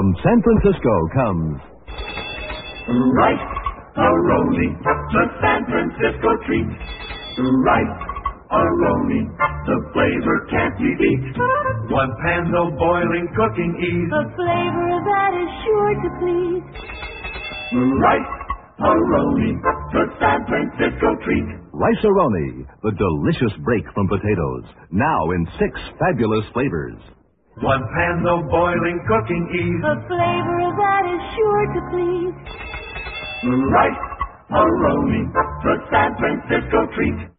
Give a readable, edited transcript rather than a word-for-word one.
From San Francisco comes Rice-A-Roni, the San Francisco treat. Rice-A-Roni, the flavor can't be beat. One pan, no boiling, cooking ease. A flavor that is sure to please. Rice-A-Roni, the San Francisco treat. Rice-A-Roni, the delicious break from potatoes. Now in 6 fabulous flavors. One pan, no boiling, cooking ease. A flavor that is sure to please. Rice-A-Roni, the San Francisco treat.